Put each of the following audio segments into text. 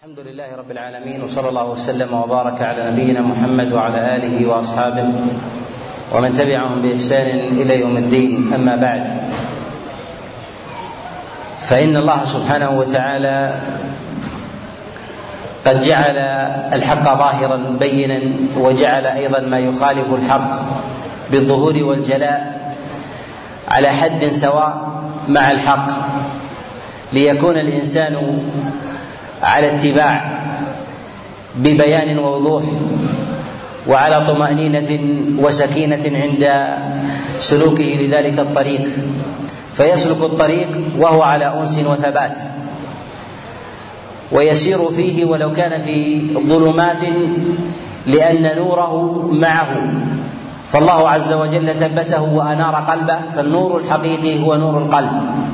الحمد لله رب العالمين، وصلى الله وسلم وبارك على نبينا محمد وعلى آله وأصحابه ومن تبعهم بإحسان إلى يوم الدين. أما بعد، فإن الله سبحانه وتعالى قد جعل الحق ظاهرا بينا، وجعل أيضا ما يخالف الحق بالظهور والجلاء على حد سواء مع الحق، ليكون الإنسان على اتباع ببيان ووضوح، وعلى طمأنينة وسكينة عند سلوكه لذلك الطريق، فيسلك الطريق وهو على أنس وثبات، ويسير فيه ولو كان في ظلمات لأن نوره معه، فالله عز وجل ثبته وأنار قلبه، فالنور الحقيقي هو نور القلب.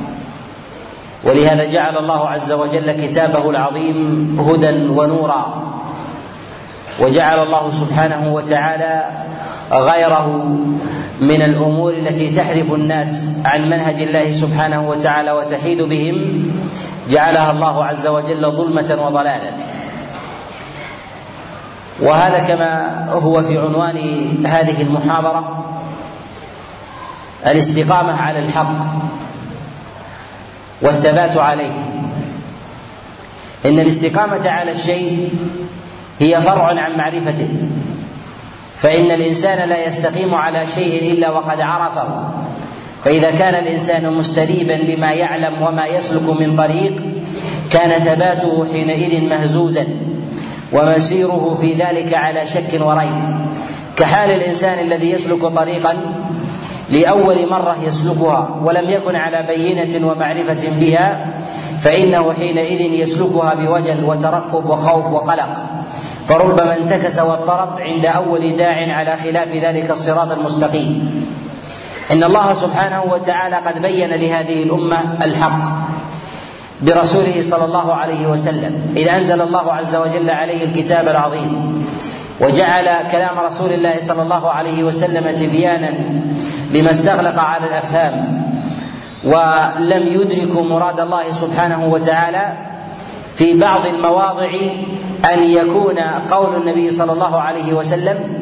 ولهذا جعل الله عز وجل كتابه العظيم هدى ونورا، وجعل الله سبحانه وتعالى غيره من الأمور التي تحرف الناس عن منهج الله سبحانه وتعالى وتحيد بهم، جعلها الله عز وجل ظلمة وضلالا. وهذا كما هو في عنوان هذه المحاضرة: الاستقامة على الحق والثبات عليه. إن الاستقامة على الشيء هي فرع عن معرفته، فإن الإنسان لا يستقيم على شيء إلا وقد عرفه، فإذا كان الإنسان مستريبا بما يعلم وما يسلك من طريق، كان ثباته حينئذ مهزوزا، ومسيره في ذلك على شك وريب، كحال الإنسان الذي يسلك طريقا لأول مرة يسلكها ولم يكن على بينة ومعرفة بها، فإنه حينئذ يسلكها بوجل وترقب وخوف وقلق، فربما انتكس واضطرب عند أول داع على خلاف ذلك الصراط المستقيم. إن الله سبحانه وتعالى قد بين لهذه الأمة الحق برسوله صلى الله عليه وسلم، إذ أنزل الله عز وجل عليه الكتاب العظيم، وجعل كلام رسول الله صلى الله عليه وسلم تبيانا لما استغلق على الأفهام، ولم يدركوا مراد الله سبحانه وتعالى في بعض المواضع أن يكون قول النبي صلى الله عليه وسلم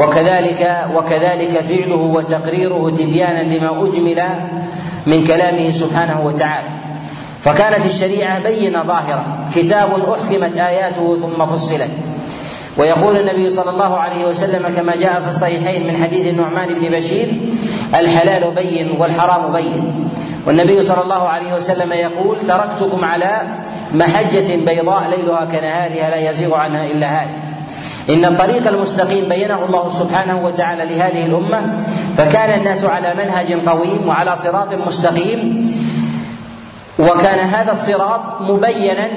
وكذلك فعله وتقريره تبيانا لما أجمل من كلامه سبحانه وتعالى. فكانت الشريعة بينة ظاهرة، كتاب أحكمت آياته ثم فصلت. ويقول النبي صلى الله عليه وسلم كما جاء في الصحيحين من حديث النعمان بن بشير: الحلال بين والحرام بين. والنبي صلى الله عليه وسلم يقول: تركتكم على محجة بيضاء ليلها كنهارها لا يزيغ عنها إلا هالك. إن الطريق المستقيم بينه الله سبحانه وتعالى لهذه الأمة، فكان الناس على منهج قويم وعلى صراط مستقيم، وكان هذا الصراط مبينا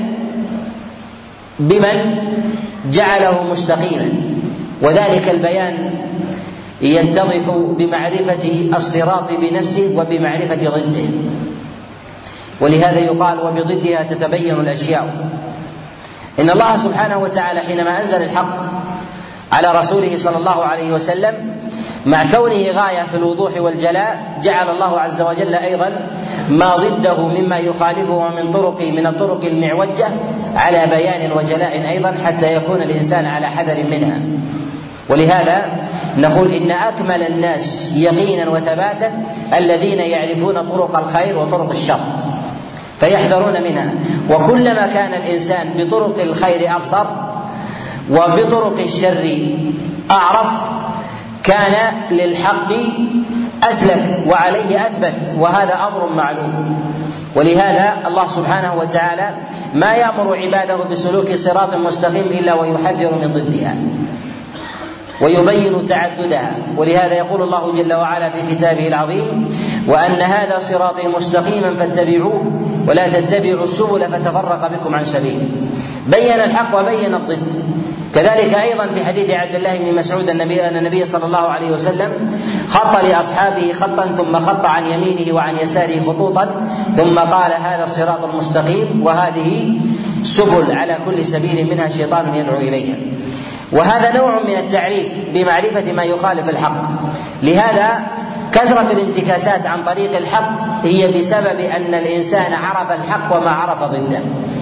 بمن جعله مستقيما، وذلك البيان يتضح بمعرفة الصراط بنفسه وبمعرفة ضده، ولهذا يقال: وبضدها تتبين الأشياء. إن الله سبحانه وتعالى حينما أنزل الحق على رسوله صلى الله عليه وسلم، مع كونه غاية في الوضوح والجلاء، جعل الله عز وجل أيضا ما ضده مما يخالفه من الطرق المعوجة على بيان وجلاء أيضا، حتى يكون الإنسان على حذر منها. ولهذا نقول: إن أكمل الناس يقينا وثباتا الذين يعرفون طرق الخير وطرق الشر فيحذرون منها. وكلما كان الإنسان بطرق الخير أبصر وبطرق الشر أعرف، كان للحق أسلك وعليه أثبت، وهذا أمر معلوم. ولهذا الله سبحانه وتعالى ما يأمر عباده بسلوك صراط مستقيم إلا ويحذر من ضدها ويبين تعددها. ولهذا يقول الله جل وعلا في كتابه العظيم: وأن هذا صراطي مستقيما فاتبعوه ولا تتبعوا السبل فتفرق بكم عن سبيله. بين الحق وبين الضد. كذلك أيضا في حديث عبد الله بن مسعود أن النبي صلى الله عليه وسلم خط لأصحابه خطا، ثم خط عن يمينه وعن يساره خطوطا، ثم قال: هذا الصراط المستقيم، وهذه سبل على كل سبيل منها شيطان يدعو إليها. وهذا نوع من التعريف بمعرفة ما يخالف الحق. لهذا كثرة الانتكاسات عن طريق الحق هي بسبب أن الإنسان عرف الحق وما عرف ضده.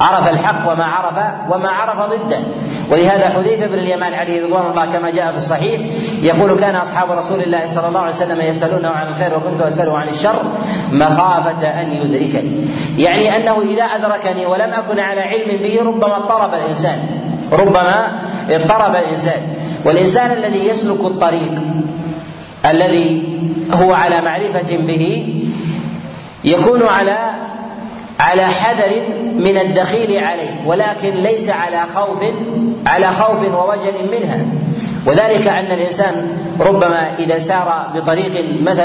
عرف الحق وما عرف ضده. ولهذا حذيفة بن اليمان عليه رضوان الله كما جاء في الصحيح يقول: كان أصحاب رسول الله صلى الله عليه وسلم يسألونه عن الخير وكنت أسأله عن الشر مخافة أن يدركني. يعني أنه إذا أدركني ولم أكن على علم به ربما اضطرب الإنسان. والإنسان الذي يسلك الطريق الذي هو على معرفة به يكون على حذر من الدخيل عليه، ولكن ليس على خوف ووجل منها. وذلك أن الإنسان ربما إذا سار بطريق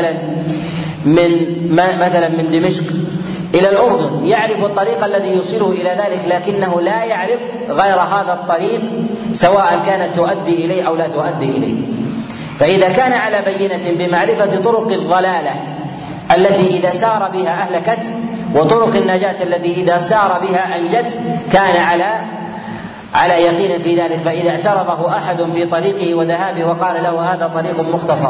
مثلا من دمشق إلى الأردن يعرف الطريق الذي يوصله إلى ذلك، لكنه لا يعرف غير هذا الطريق سواء كانت تؤدي إليه أو لا تؤدي إليه. فإذا كان على بينة بمعرفة طرق الضلالة التي إذا سار بها أهلكت وطرق النجاة التي إذا سار بها أنجت كان على يقين في ذلك. فإذا اعترضه أحد في طريقه وذهابه وقال له هذا طريق مختصر،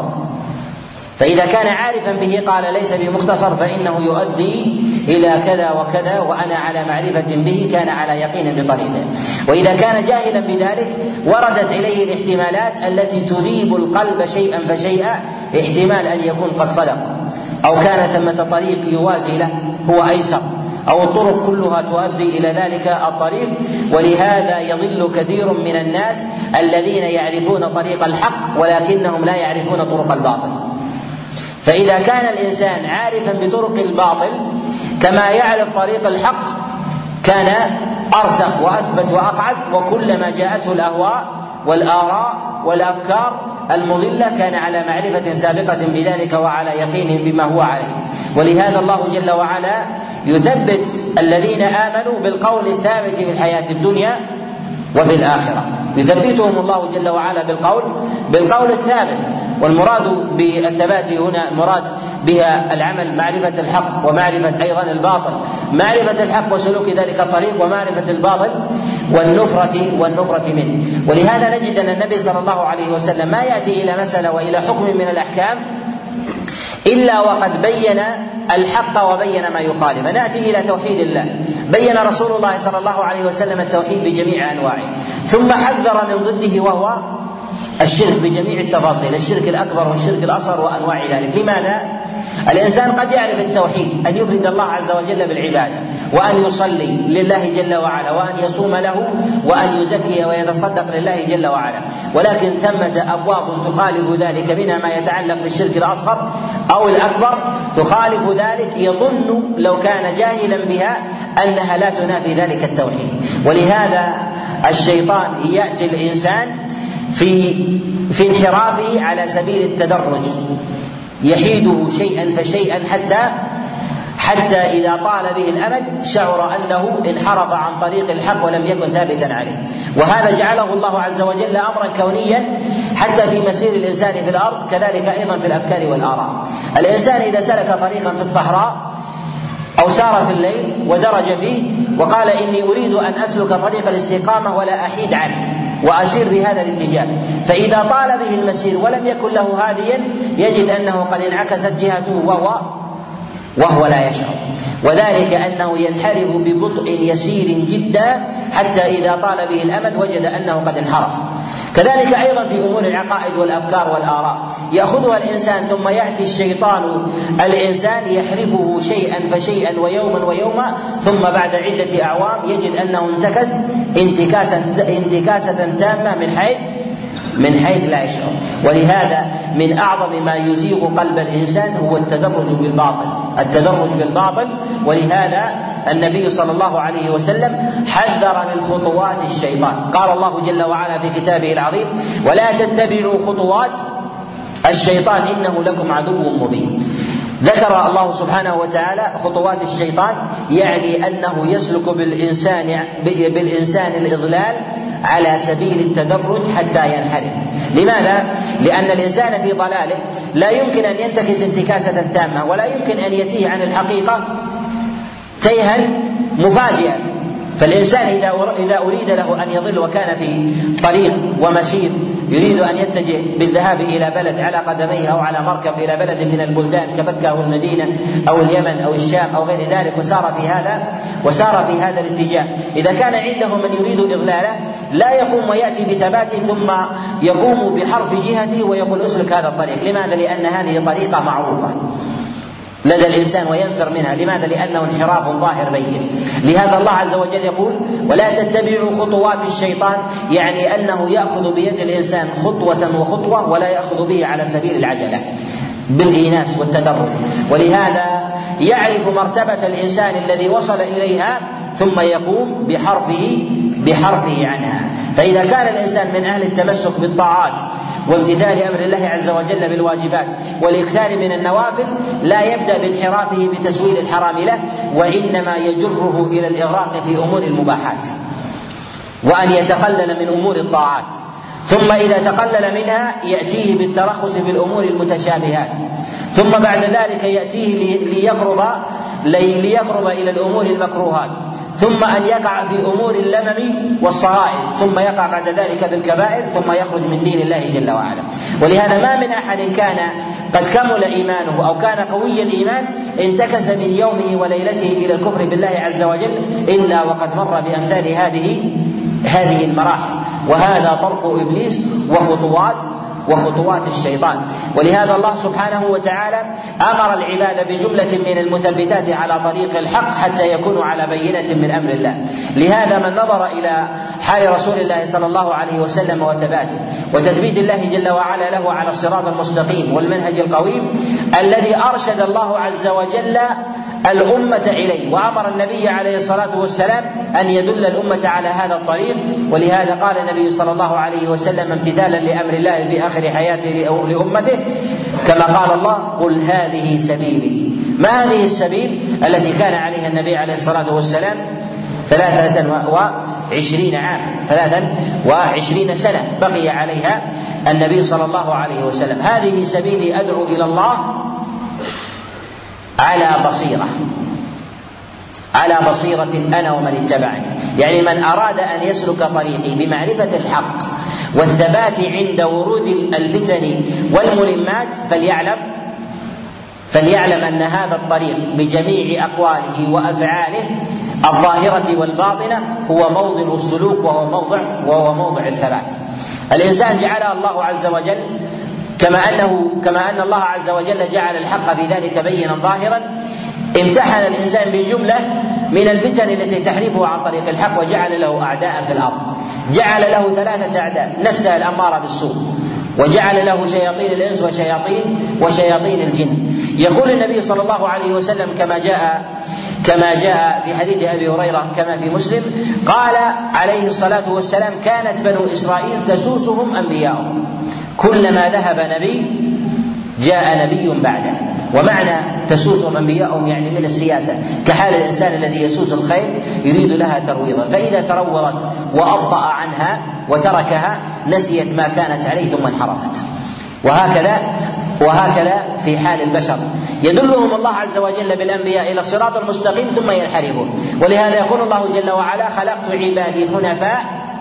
فإذا كان عارفا به قال ليس بمختصر فإنه يؤدي إلى كذا وكذا وأنا على معرفة به، كان على يقين بطريقه. وإذا كان جاهلا بذلك وردت إليه الاحتمالات التي تذيب القلب شيئا فشيئا، احتمال أن يكون قد صدق أو كان ثمة طريق يوازي له هو أيسر، أو الطرق كلها تؤدي إلى ذلك الطريق. ولهذا يضل كثير من الناس الذين يعرفون طريق الحق ولكنهم لا يعرفون طرق الباطل. فإذا كان الإنسان عارفا بطرق الباطل كما يعرف طريق الحق كان أرسخ وأثبت وأقعد، وكلما جاءته الأهواء والآراء والأفكار المضلة كان على معرفة سابقة بذلك وعلى يقين بما هو عليه. ولهذا الله جل وعلا يثبت الذين آمنوا بالقول الثابت في الحياة الدنيا وفي الآخرة، يثبتهم الله جل وعلا بالقول الثابت. والمراد بالثبات هنا المراد بها العمل معرفة الحق ومعرفة أيضا الباطل، معرفة الحق وسلوك ذلك الطريق ومعرفة الباطل والنفرة منه. ولهذا نجد أن النبي صلى الله عليه وسلم ما يأتي إلى مسألة وإلى حكم من الأحكام إلا وقد بين الحق وبين ما يخالف. نأتي إلى توحيد الله، بين رسول الله صلى الله عليه وسلم التوحيد بجميع أنواعه، ثم حذر من ضده وهو الشرك بجميع التفاصيل، الشرك الأكبر والشرك الأصغر وأنواع ذلك. لماذا؟ الإنسان قد يعرف التوحيد أن يفرد الله عز وجل بالعبادة، وأن يصلي لله جل وعلا، وأن يصوم له، وأن يزكي ويتصدق لله جل وعلا، ولكن ثمة أبواب تخالف ذلك، منها ما يتعلق بالشرك الأصغر أو الأكبر تخالف ذلك، يظن لو كان جاهلا بها أنها لا تنافي ذلك التوحيد. ولهذا الشيطان يأتي الإنسان في انحرافه على سبيل التدرج، يحيده شيئا فشيئا حتى إذا طال به الأمد شعر أنه انحرف عن طريق الحق ولم يكن ثابتا عليه. وهذا جعله الله عز وجل أمرا كونيا حتى في مسير الإنسان في الأرض، كذلك أيضا في الأفكار والآراء. الإنسان إذا سلك طريقا في الصحراء أو سار في الليل ودرج فيه وقال إني أريد أن أسلك طريق الاستقامة ولا أحيد عنه وأسير بهذا الاتجاه، فإذا طال به المسير ولم يكن له هاديا يجد أنه قد انعكست جهته وهو لا يشعر، وذلك أنه ينحرف ببطء يسير جدا حتى إذا طال به الأمد وجد أنه قد انحرف. كذلك أيضا في أمور العقائد والأفكار والآراء يأخذها الإنسان ثم يأتي الشيطان الإنسان يحرفه شيئا فشيئا ويوما ثم بعد عدة أعوام يجد أنه انتكس انتكاسة تامة من حيث لا يشعر. ولهذا من أعظم ما يزيغ قلب الإنسان هو التدرج بالباطل. ولهذا النبي صلى الله عليه وسلم حذر من خطوات الشيطان، قال الله جل وعلا في كتابه العظيم: ولا تتبعوا خطوات الشيطان إنه لكم عدو مبين. ذكر الله سبحانه وتعالى خطوات الشيطان، يعني أنه يسلك بالإنسان الإضلال على سبيل التدرج حتى ينحرف. لماذا؟ لأن الإنسان في ضلاله لا يمكن أن ينتكس انتكاسة تامة، ولا يمكن أن يتيه عن الحقيقة تيها مفاجئا. فالإنسان إذا أريد له أن يضل وكان في طريق ومسير يريد أن يتجه بالذهاب إلى بلد على قدميه أو على مركب إلى بلد من البلدان كمكة أو المدينة أو اليمن أو الشام أو غير ذلك وسار في هذا الاتجاه، إذا كان عنده من يريد إضلاله لا يقوم ويأتي بثباته ثم يقوم بحرف جهته ويقول اسلك هذا الطريق. لماذا؟ لأن هذه طريقة معروفة لدى الإنسان وينفر منها. لماذا؟ لأنه انحراف ظاهر بين. لهذا الله عز وجل يقول ولا تتبعوا خطوات الشيطان، يعني أنه يأخذ بيد الإنسان خطوة وخطوة ولا يأخذ به على سبيل العجلة بالإيناس والتدرج. ولهذا يعرف مرتبة الإنسان الذي وصل إليها ثم يقوم بحرفه عنها. فإذا كان الإنسان من أهل التمسك بالطاعات وامتثال أمر الله عز وجل بالواجبات والإكثار من النوافل لا يبدأ بانحرافه بتسويل الحرام له، وإنما يجره إلى الإغراق في أمور المباحات وأن يتقلل من أمور الطاعات، ثم إذا تقلل منها يأتيه بالترخص بالأمور المتشابهات، ثم بعد ذلك يأتيه ليقرب إلى الأمور المكروهات، ثم أن يقع في أمور اللمم والصغائر، ثم يقع بعد ذلك في الكبائر، ثم يخرج من دين الله جل وعلا. ولهذا ما من أحد كان قد كمل إيمانه أو كان قوي الإيمان انتكس من يومه وليلته إلى الكفر بالله عز وجل إلا وقد مر بأمثال هذه المراحل، وهذا طرق إبليس وخطوات الشيطان. ولهذا الله سبحانه وتعالى أمر العباد بجملة من المثبتات على طريق الحق حتى يكونوا على بينة من أمر الله. لهذا من نظر إلى حال رسول الله صلى الله عليه وسلم وثباته وتثبيت الله جل وعلا له على الصراط المستقيم والمنهج القويم الذي أرشد الله عز وجل الأمة إليه، وأمر النبي عليه الصلاة والسلام أن يدل الأمة على هذا الطريق. ولهذا قال النبي صلى الله عليه وسلم امتثالا لأمر الله في آخر حياته لأمته كما قال الله قل هذه سبيلي. ما هذه السبيل التي كان عليها النبي عليه الصلاة والسلام 23 عاما 23 سنة بقي عليها النبي صلى الله عليه وسلم. هذه سبيلي أدعو إلى الله على بصيرة أنا ومن اتبعني. يعني من أراد أن يسلك طريقي بمعرفة الحق والثبات عند ورود الفتن والملمات فليعلم أن هذا الطريق بجميع أقواله وأفعاله الظاهرة والباطنة هو موضع السلوك وهو موضع الثبات. الإنسان جعله الله عز وجل كما أن الله عز وجل جعل الحق في ذلك بينا ظاهرا، امتحن الإنسان بجملة من الفتن التي تحرفه عن طريق الحق وجعل له أعداء في الأرض. جعل له 3 أعداء: نفسه الأمارة بالسوء، وجعل له شياطين الإنس وشياطين الجن. يقول النبي صلى الله عليه وسلم كما جاء في حديث أبي هريرة كما في مسلم قال عليه الصلاة والسلام كانت بنو إسرائيل تسوسهم أنبياؤهم، كلما ذهب نبي جاء نبي بعده. ومعنى تسوسهم أنبياؤهم يعني من السياسة، كحال الإنسان الذي يسوس الخير يريد لها ترويضا، فإذا تروضت وأبطأ عنها وتركها نسيت ما كانت عليه ثم انحرفت. وهكذا في حال البشر يدلهم الله عز وجل بالأنبياء إلى الصراط المستقيم ثم ينحرفون. ولهذا يقول الله جل وعلا خلقت عبادي حنفاء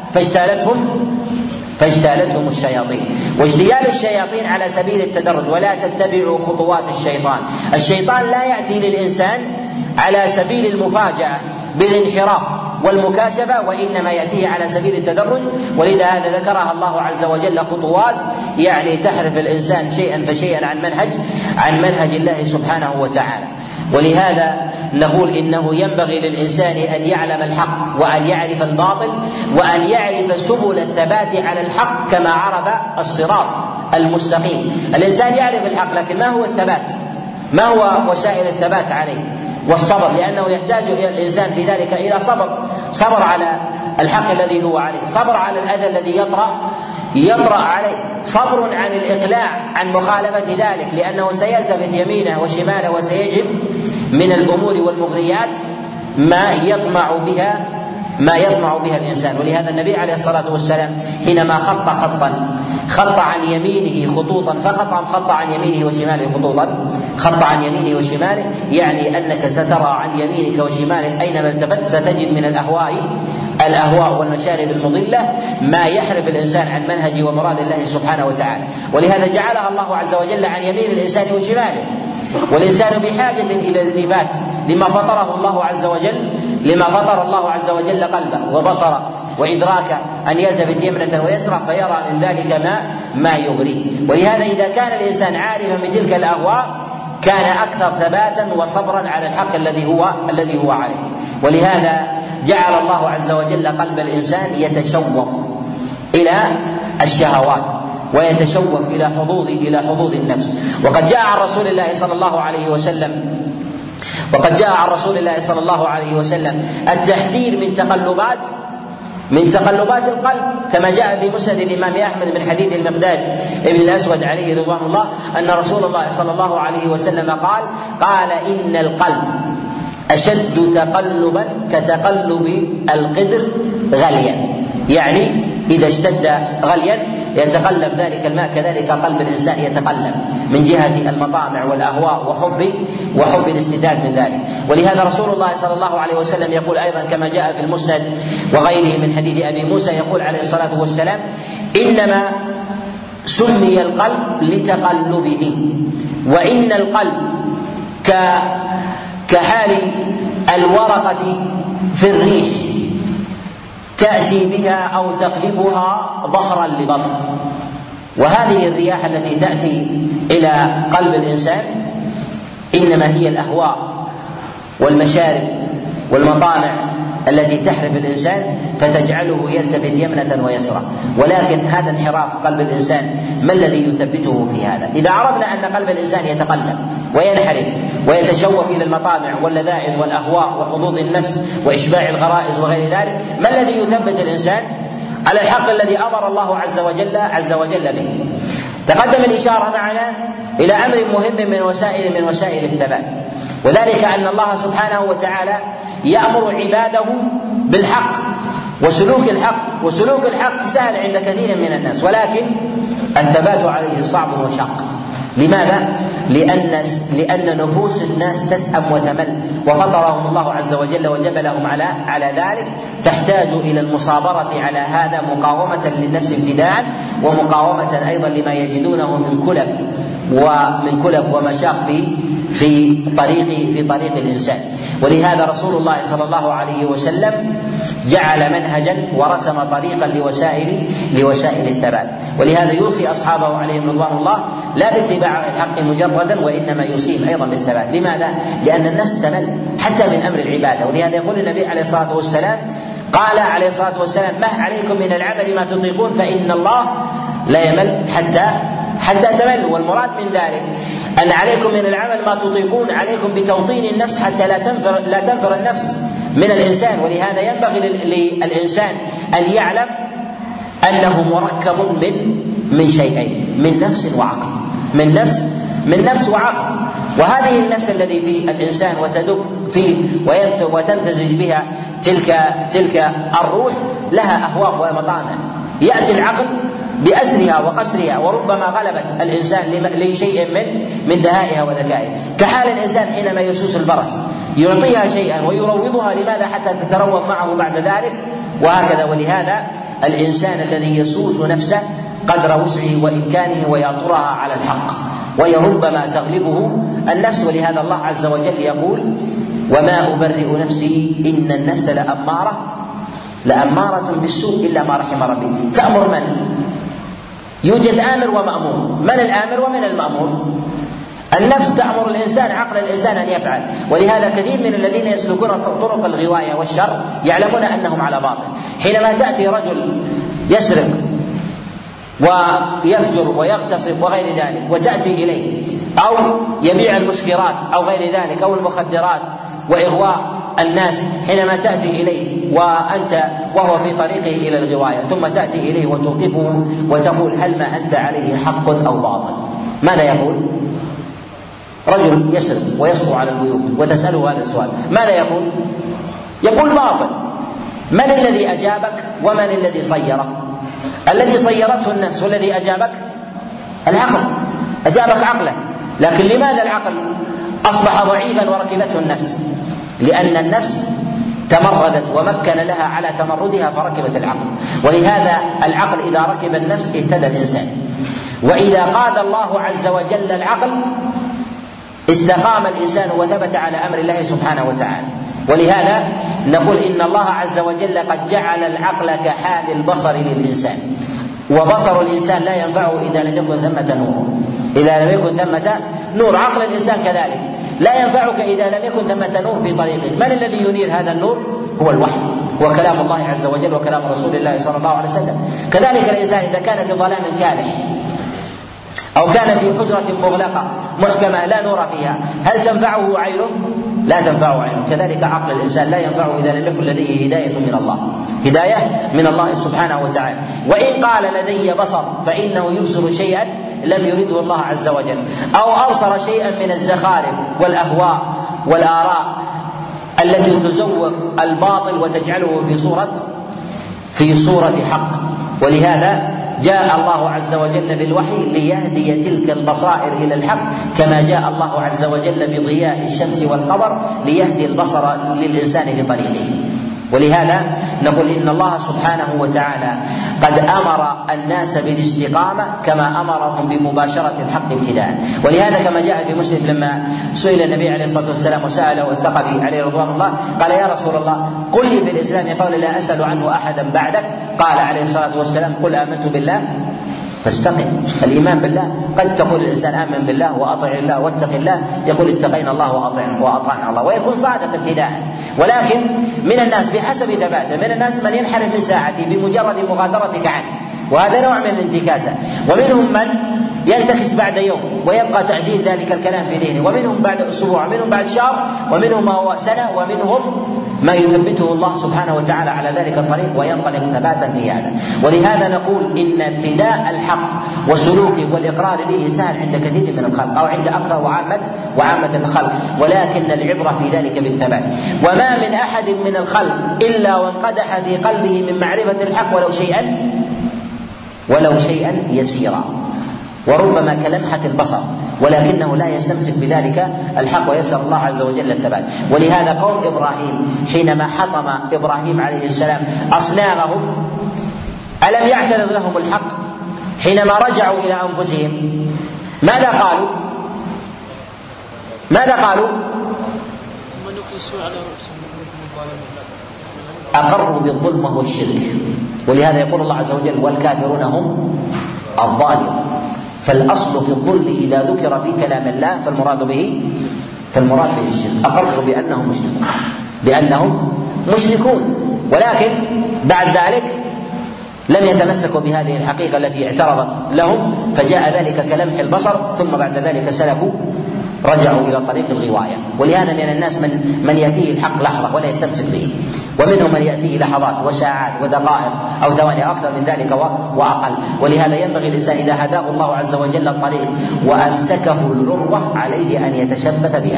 فاجتالتهم الشياطين. واجتيال الشياطين على سبيل التدرج، ولا تتبعوا خطوات الشيطان. الشيطان لا يأتي للإنسان على سبيل المفاجأة بالانحراف والمكاشفة، وإنما يأتيه على سبيل التدرج. ولذا هذا ذكرها الله عز وجل خطوات، يعني تحرف الإنسان شيئا فشيئا عن منهج الله سبحانه وتعالى. ولهذا نقول إنه ينبغي للإنسان أن يعلم الحق وأن يعرف الباطل وأن يعرف سبل الثبات على الحق كما عرف الصراط المستقيم. الإنسان يعرف الحق، لكن ما هو الثبات؟ ما هو وسائل الثبات عليه؟ والصبر، لأنه يحتاج الإنسان في ذلك إلى صبر على الحق الذي هو عليه، صبر على الأذى الذي يطرأ عليه، صبر عن الإقلاع عن مخالفة ذلك، لأنه سيلتفت يمينه وشماله وسيجد من الأمور والمغريات ما يطمع بها الإنسان. ولهذا النبي عليه الصلاة والسلام حينما خط عن يمينه خطوطا فقط، خط عن يمينه وشماله خطوطا، خط عن يمينه وشماله، يعني أنك سترى عن يمينك وشمالك أينما التفت ستجد من الأهواء الأهواء والمشارب المضلة ما يحرف الإنسان عن منهج ومراد الله سبحانه وتعالى. ولهذا جعلها الله عز وجل عن يمين الإنسان وشماله، والإنسان بحاجة إلى الالتفات لما فطر الله عز وجل قلبه وبصره وإدراكه أن يلتفت يمنة ويسرى فيرى من ذلك ما يغريه. ولهذا إذا كان الإنسان عارفا بتلك الأهواء كان أكثر ثباتا وصبرا على الحق الذي هو عليه. ولهذا جعل الله عز وجل قلب الإنسان يتشوف إلى الشهوات ويتشوف إلى حظوظ النفس. وقد جاء عن رسول الله صلى الله عليه وسلم التحذير من تقلبات القلب، كما جاء في مسند الإمام أحمد من حديث المقداد ابن الأسود عليه رضوان الله أن رسول الله صلى الله عليه وسلم قال إن القلب أشد تقلبا كتقلب القدر غليا، يعني إذا اشتد غليا يتقلب ذلك الماء، كذلك قلب الإنسان يتقلب من جهة المطامع والأهواء وحب الاستداد من ذلك. ولهذا رسول الله صلى الله عليه وسلم يقول أيضا كما جاء في المسند وغيره من حديث أبي موسى يقول عليه الصلاة والسلام إنما سمي القلب لتقلبه، وإن القلب كحال الورقة في الريح تأتي بها أو تقلبها ظهرا لبطن. وهذه الرياح التي تأتي إلى قلب الإنسان إنما هي الأهواء والمشارب والمطامع التي تحرف الإنسان فتجعله يلتفت يمنة ويسرى. ولكن هذا انحراف قلب الإنسان ما الذي يثبته في هذا؟ إذا عرفنا أن قلب الإنسان يتقلب وينحرف ويتشوف إلى المطامع واللذائذ والأهواء وحظوظ النفس وإشباع الغرائز وغير ذلك، ما الذي يثبت الإنسان على الحق الذي أمر الله عز وجل به؟ تقدم الإشارة معنا إلى أمر مهم من وسائل الثبات، وذلك أن الله سبحانه وتعالى يأمر عباده بالحق وسلوك الحق سهل عند كثير من الناس، ولكن الثبات عليه صعب وشاق. لماذا؟ لأن نفوس الناس تسأم وتمل، وفطرهم الله عز وجل وجبلهم على ذلك، تحتاج إلى المصابرة على هذا مقاومة للنفس ابتداء، ومقاومة أيضا لما يجدونه من كلف ومشاق في طريق الإنسان. ولهذا رسول الله صلى الله عليه وسلم جعل منهجا ورسم طريقا لوسائل الثبات. ولهذا يوصي أصحابه عليهم رضوان الله لا باتباع الحق مجردا، وإنما يوصيهم أيضا بالثبات. لماذا؟ لأن الناس تمل حتى من أمر العبادة. ولهذا يقول النبي عليه الصلاة والسلام قال عليه الصلاة والسلام مه عليكم من العمل ما تطيقون فإن الله لا يمل حتى تمل. والمراد من ذلك أن عليكم من العمل ما تطيقون، عليكم بتوطين النفس حتى لا تنفر النفس من الإنسان. ولهذا ينبغي للإنسان أن يعلم أنه مركب من شيئين، من نفس وعقل، من نفس وعقل. وهذه النفس الذي في الإنسان وتدب فيه وتمتزج بها تلك الروح لها أهواء ومطامع. يأتي العقل بأسرها وقسرها، وربما غلبت الإنسان لشيء من دهائها وذكائها، كحال الإنسان حينما يسوس الفرس يعطيها شيئا ويروضها، لماذا؟ حتى تتروض معه بعد ذلك، وهكذا. ولهذا الإنسان الذي يسوس نفسه قدر وسعه وإمكانه ويعطرها على الحق، وربما تغلبه النفس. ولهذا الله عز وجل يقول وما أبرئ نفسي إن النفس لأمارة بالسوء إلا ما رحم ربي. تأمر من؟ يوجد آمر ومأمور. من الآمر ومن المأمور؟ النفس تأمر الإنسان، عقل الإنسان أن يفعل. ولهذا كثير من الذين يسلكون طرق الغواية والشر يعلمون أنهم على باطل. حينما تأتي رجل يسرق ويفجر ويغتصب وغير ذلك وتأتي إليه، أو يبيع المسكرات أو غير ذلك أو المخدرات وإغواء الناس، حينما تأتي إليه وهو في طريقه إلى الغواية ثم تأتي إليه وتوقفه وتقول هل ما أنت عليه حق أو باطل؟ ماذا يقول؟ رجل يسرق ويسطو على البيوت وتسأله هذا السؤال، ماذا يقول؟ يقول باطل. من الذي أجابك ومن الذي صيره؟ الذي صيرته النفس، والذي أجابك العقل، أجابك عقله. لكن لماذا العقل أصبح ضعيفا وركبته النفس؟ لأن النفس تمردت ومكن لها على تمردها فركبت العقل. ولهذا العقل إذا ركب النفس اهتدى الإنسان، وإذا قاد الله عز وجل العقل استقام الإنسان وثبت على أمر الله سبحانه وتعالى. ولهذا نقول إن الله عز وجل قد جعل العقل كحال البصر للإنسان، وبصر الإنسان لا ينفعه إذا لم يكن ثمة نور، إذا لم يكن ثمة نور. عقل الإنسان كذلك لا ينفعك إذا لم يكن ثمة نور في طريقه. من الذي ينير هذا النور؟ هو الوحي، هو كلام الله عز وجل وكلام رسول الله صلى الله عليه وسلم. كذلك الإنسان إذا كان في ظلام كالح أو كان في حجرة مغلقة محكمة لا نور فيها، هل تنفعه عينه؟ لا تنفعه عينه. كذلك عقل الإنسان لا ينفعه إذا لم يكن لديه هداية من الله، هداية من الله سبحانه وتعالى. وإن قال لدي بصر فإنه يبصر شيئا لم يرده الله عز وجل، أو أبصر شيئا من الزخارف والأهواء والآراء التي تزوق الباطل وتجعله في صورة حق. ولهذا جاء الله عز وجل بالوحي ليهدي تلك البصائر إلى الحق، كما جاء الله عز وجل بضياء الشمس والقمر ليهدي البصر للإنسان في طريقه. ولهذا نقول إن الله سبحانه وتعالى قد أمر الناس بالاستقامة كما أمرهم بمباشرة الحق ابتداء. ولهذا كما جاء في مسلم لما سئل النبي عليه الصلاة والسلام وسأله الثقفي عليه رضوان الله قال: يا رسول الله قل لي في الإسلام قولا لا أسأل عنه أحدا بعدك. قال عليه الصلاة والسلام: قل آمنت بالله فاستقم. الإيمان بالله قد تقول الإنسان آمن بالله وأطع الله واتق الله، يقول اتقينا الله وأطعنا الله، ويكون صادق ابتداء. ولكن من الناس بحسب ثباته، من الناس من ينحرف من ساعته بمجرد مغادرتك عنه، وهذا نوع من الانتكاسة. ومنهم من ينتكس بعد يوم ويبقى تأثير ذلك الكلام في ذهنه، ومنهم بعد أسبوع، ومنهم بعد شهر، ومنهم ما هو سنة، ومنهم ما يثبته الله سبحانه وتعالى على ذلك الطريق وينطلق ثباتا في هذا. ولهذا نقول إن ابتداء الحق وسلوكه والإقرار به سهل عند كثير من الخلق أو عند أكثر وعامة الخلق، ولكن العبرة في ذلك بالثبات. وما من أحد من الخلق إلا وانقدح في قلبه من معرفة الحق ولو شيئا يسيرا، وربما كلمحة البصر، ولكنه لا يستمسك بذلك الحق ويسأل الله عز وجل الثبات. ولهذا قوم إبراهيم حينما حطم إبراهيم عليه السلام أصنامهم ألم يعترض لهم الحق؟ حينما رجعوا إلى أنفسهم ماذا قالوا؟ أقروا بالظلم وهو الشرك. ولهذا يقول الله عز وجل: والكافرون هم الظالمون. فالأصل في الظلم إذا ذكر في كلام الله فالمراد به الشرك. أقروا بأنهم مشركون، ولكن بعد ذلك لم يتمسكوا بهذه الحقيقة التي اعترضت لهم، فجاء ذلك كلمح البصر، ثم بعد ذلك رجعوا إلى طريق الغواية. ولهذا من الناس من يأتيه الحق لحظة ولا يستمسك به، ومنهم من يأتيه لحظات وساعات ودقائق أو ثواني أكثر من ذلك وأقل. ولهذا ينبغي الإنسان إذا هداه الله عز وجل الطريق وأمسكه العروة عليه أن يتشبث بها.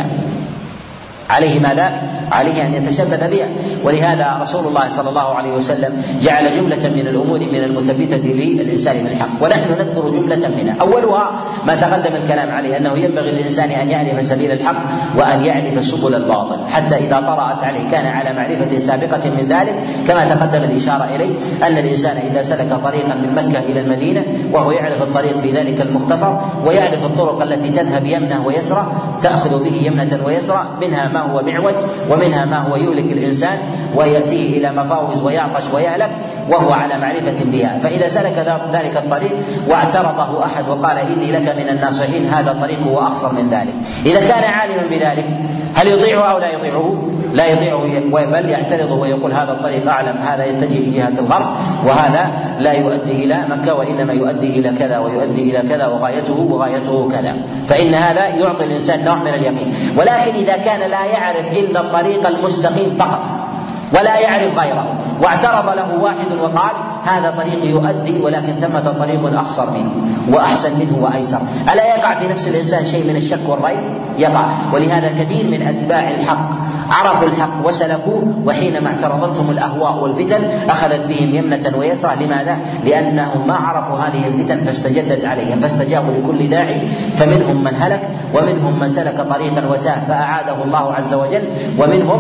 عليه ماذا؟ عليه أن يتشبث بها. ولهذا رسول الله صلى الله عليه وسلم جعل جملة من الأمور من المثبتة للإنسان من الحق، ونحن نذكر جملة منها. أولها ما تقدم الكلام عليه، أنه ينبغي للإنسان أن يعرف سبيل الحق وأن يعرف سبل الباطل، حتى إذا طرأت عليه كان على معرفة سابقة من ذلك، كما تقدم الإشارة إليه أن الإنسان إذا سلك طريقا من مكة إلى المدينة وهو يعرف الطريق في ذلك المختصر، ويعرف الطرق التي تذهب يمنة ويسرى تأخذ به يمنة ويسرى، منها ما هو معوج ومنها ما هو يهلك الإنسان ويأتيه إلى مفاوز ويعطش ويهلك وهو على معرفة بها. فإذا سلك ذلك الطريق واعترضه أحد وقال: إني لك من الناصحين، هذا الطريق وأخصر من ذلك. إذا كان عالما بذلك هل يطيعه أو لا يطيعه؟ لا يطيعه، بل يعترضه ويقول: هذا الطريق أعلم، هذا يتجه جهة الغرب، وهذا لا يؤدي إلى مكة، وإنما يؤدي إلى كذا ويؤدي إلى كذا، وغايته كذا. فإن هذا يعطي الإنسان نوع من اليقين. ولكن إذا كان لا يعرف إلا الطريق المستقيم فقط ولا يعرف غيره، واعترض له واحد وقال: هذا طريق يؤدي ولكن ثمة طريق أخصر منه وأحسن منه وأيسر، ألا يقع في نفس الإنسان شيء من الشك والريب؟ يقع. ولهذا كثير من أتباع الحق عرفوا الحق وسلكوه، وحينما اعترضتهم الأهواء والفتن أخذت بهم يمنة ويسرى. لماذا؟ لأنهم ما عرفوا هذه الفتن فاستجدت عليهم، فاستجابوا لكل داعي، فمنهم من هلك، ومنهم من سلك طريقا وتاه فأعاده الله عز وجل، ومنهم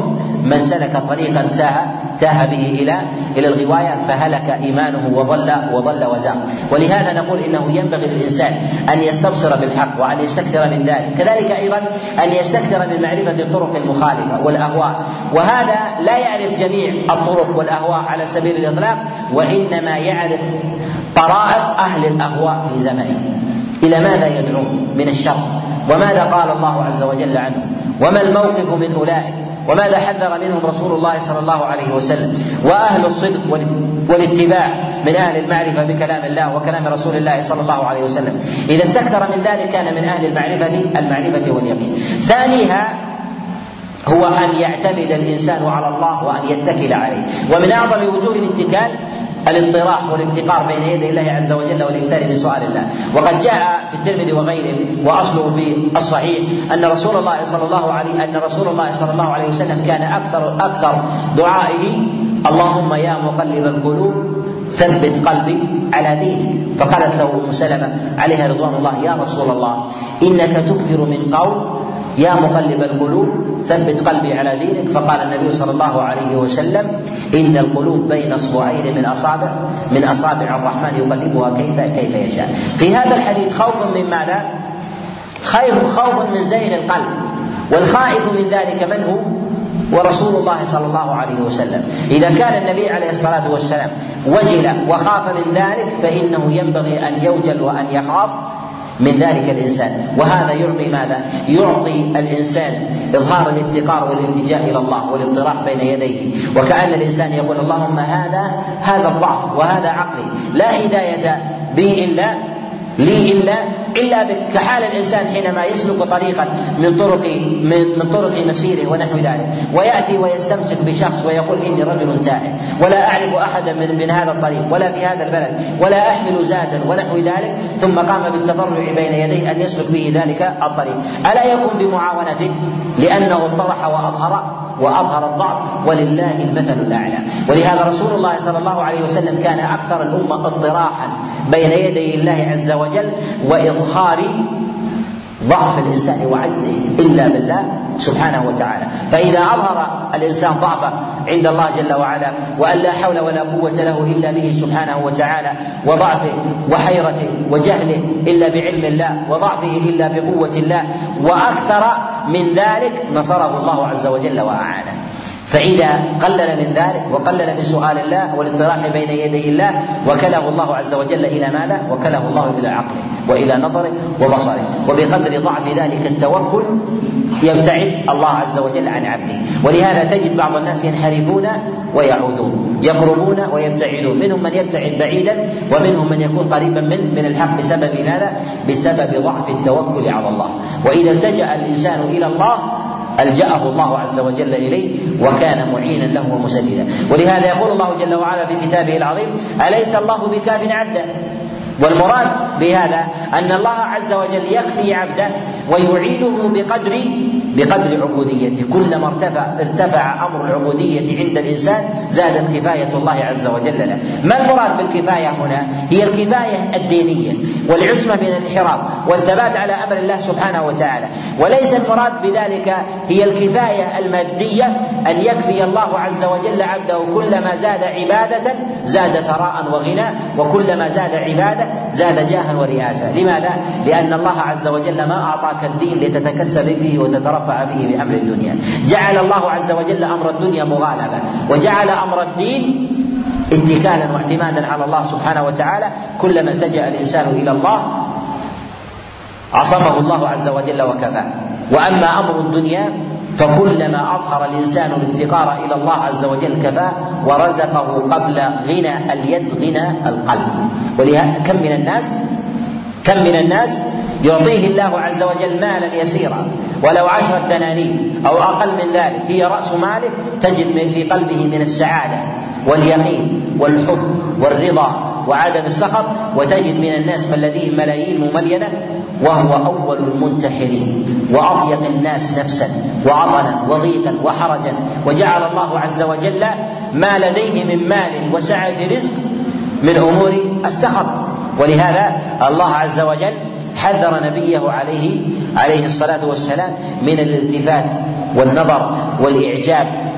من سلك طريقا تاه به إلى الغواية فهلك إيمانه وضل وزاغ. ولهذا نقول إنه ينبغي للإنسان أن يستبصر بالحق وأن يستكثر من ذلك، كذلك أيضا أن يستكثر من معرفة الطرق المخالفة والأهواء، وهذا لا يعرف جميع الطرق والأهواء على سبيل الإطلاق، وإنما يعرف طرائق أهل الأهواء في زمنه، إلى ماذا يدعون من الشر، وماذا قال الله عز وجل عنه، وما الموقف من أولئك، وماذا حذر منهم رسول الله صلى الله عليه وسلم. وأهل الصدق والاتباع من أهل المعرفة بكلام الله وكلام رسول الله صلى الله عليه وسلم، إذا استكثر من ذلك كان من أهل المعرفة واليقين. ثانيها هو أن يعتمد الإنسان على الله وأن يتكل عليه. ومن أعظم وجوه الاتكال الاضطراح والافتقار بين يدي الله عز وجل والاكثار من سؤال الله. وقد جاء في الترمذي وغيره واصله في الصحيح ان رسول الله صلى الله عليه وسلم كان اكثر دعائه اللهم يا مقلب القلوب ثبت قلبي على دينك. فقالت له ام سلمة عليها رضوان الله يا رسول الله انك تكثر من قول يا مقلب القلوب ثبت قلبي على دينك. فقال النبي صلى الله عليه وسلم إن القلوب بين اصبعين من اصابع الرحمن يقلبها كيف يشاء. في هذا الحديث خوف من ماذا؟ خوف من زيغ القلب، والخائف من ذلك من هو؟ ورسول الله صلى الله عليه وسلم. إذا كان النبي عليه الصلاة والسلام وجل وخاف من ذلك فإنه ينبغي أن يوجل وأن يخاف من ذلك الإنسان. وهذا يعطي ماذا؟ يعطي الإنسان إظهار الافتقار والالتجاء إلى الله والاضطراح بين يديه، وكأن الإنسان يقول اللهم هذا الضعف وهذا عقلي، لا هداية بي إلا بك. كحال الإنسان حينما يسلك طريقا من طرق مسيره ونحو ذلك، ويأتي ويستمسك بشخص ويقول إني رجل تائه ولا أعرف أحدا من هذا الطريق ولا في هذا البلد ولا أحمل زادا ونحو ذلك، ثم قام بالتضرع بين يديه أن يسلك به ذلك الطريق، ألا يكون بمعاونته؟ لأنه اطرح وأظهر الضعف، ولله المثل الأعلى. ولهذا رسول الله صلى الله عليه وسلم كان أكثر الأمة اضطراحا بين يدي الله عز وجل وإظهار ضعف الإنسان وعجزه إلا بالله سبحانه وتعالى. فإذا أظهر الإنسان ضعفه عند الله جل وعلا وأن لا حول ولا قوة له إلا به سبحانه وتعالى، وضعفه وحيرته وجهله إلا بعلم الله، وضعفه إلا بقوة الله، وأكثر من ذلك نصره الله عز وجل وأعانه. فإذا قلل من ذلك وقلل من سؤال الله والاضطراح بين يدي الله وكله الله عز وجل إلى ماذا؟ وكله الله إلى عقله وإلى نظره وبصره. وبقدر ضعف ذلك التوكل يبتعد الله عز وجل عن عبده. ولهذا تجد بعض الناس ينحرفون ويعودون، يقربون ويبتعدون، منهم من يبتعد بعيدا ومنهم من يكون قريبا من الحق بسبب ماذا؟ بسبب ضعف التوكل على الله. وإذا التجأ الإنسان إلى الله ألجأه الله عز وجل إليه وكان معينا له ومسددا. ولهذا يقول الله جل وعلا في كتابه العظيم أليس الله بكاف عبده؟ والمراد بهذا أن الله عز وجل يكفي عبده ويعينه بقدر عبوديته. كلما ارتفع أمر العبودية عند الإنسان زادت كفاية الله عز وجل له. ما المراد بالكفاية هنا؟ هي الكفاية الدينية والعصمة من الانحراف والثبات على أمر الله سبحانه وتعالى، وليس المراد بذلك هي الكفاية المادية أن يكفي الله عز وجل عبده كلما زاد عبادة زاد ثراء وغنى، وكلما زاد عبادة زاد جاها ورئاسة. لماذا؟ لأن الله عز وجل ما أعطاك الدين لتتكسب به وتترفع به بأمر الدنيا. جعل الله عز وجل أمر الدنيا مغالبة، وجعل أمر الدين اتكالا واعتمادا على الله سبحانه وتعالى. كلما التجأ الإنسان إلى الله عصمه الله عز وجل وكفاه. وأما أمر الدنيا فكلما أظهر الإنسان الافتقار إلى الله عز وجل كفاه ورزقه قبل غنى اليد غنى القلب. ولهذا كم من الناس يعطيه الله عز وجل مالا يسيرا ولو 10 دنانير أو أقل من ذلك هي رأس ماله، تجد في قلبه من السعادة واليقين والحب والرضا وعدم السخط. وتجد من الناس من لديهم ملايين مملينة وهو أول المنتحرين وأضيق الناس نفسا وعطنا وضيقا وحرجا. وجعل الله عز وجل ما لديه من مال وسعة رزق من أمور السخط. ولهذا الله عز وجل حذر نبيه عليه الصلاة والسلام من الالتفات والنظر والإعجاب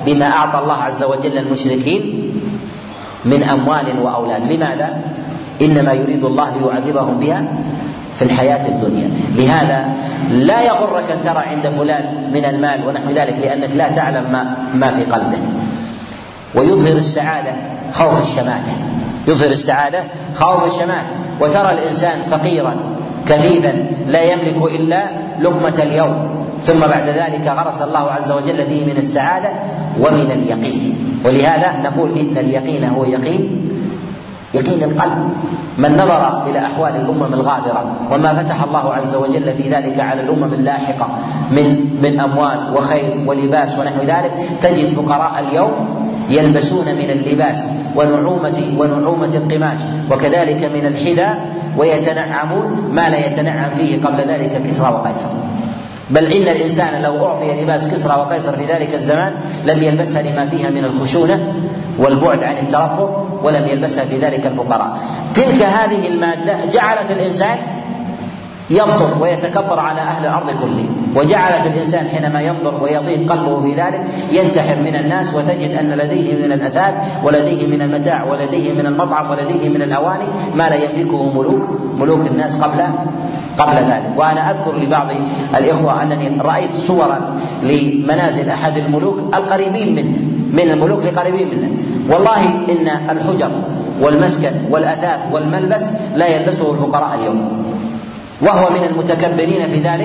بما أعطى الله عز وجل المشركين من أموال وأولاد. لماذا؟ إنما يريد الله ليعذبهم بها في الحياة الدنيا. لهذا لا يغرك أن ترى عند فلان من المال ونحو ذلك، لأنك لا تعلم ما في قلبه. ويظهر السعادة خوف الشماتة، يظهر السعادة خوف الشماتة. وترى الإنسان فقيرا كفيفا لا يملك إلا لقمة اليوم، ثم بعد ذلك غرس الله عز وجل فيه من السعادة ومن اليقين. ولهذا نقول إن اليقين هو يقين القلب. من نظر إلى أحوال الأمم الغابرة وما فتح الله عز وجل في ذلك على الأمم اللاحقة من أموال وخير ولباس ونحو ذلك، تجد فقراء اليوم يلبسون من اللباس ونعومة القماش وكذلك من الحذاء، ويتنعمون ما لا يتنعم فيه قبل ذلك كسرى وقيصر. بل إن الإنسان لو أعطي لباس كسرى وقيصر في ذلك الزمان لم يلبسها لما فيها من الخشونة والبعد عن الترفه، ولم يلبسها في ذلك الفقراء. تلك هذه المادة جعلت الإنسان ينظر ويتكبر على أهل الأرض كلهم، وجعلت الإنسان حينما ينظر ويضيق قلبه في ذلك ينتحر من الناس، وتجد أن لديه من الأثاث ولديه من المتاع ولديه من المطعم ولديه من الأواني ما لا يملكه ملوك الناس قبل ذلك. وأنا أذكر لبعض الإخوة أنني رأيت صورا لمنازل أحد الملوك القريبين منه، من الملوك القريبين منه، والله إن الحجر والمسكن والأثاث والملبس لا يلبسه الفقراء اليوم، وهو من المتكبرين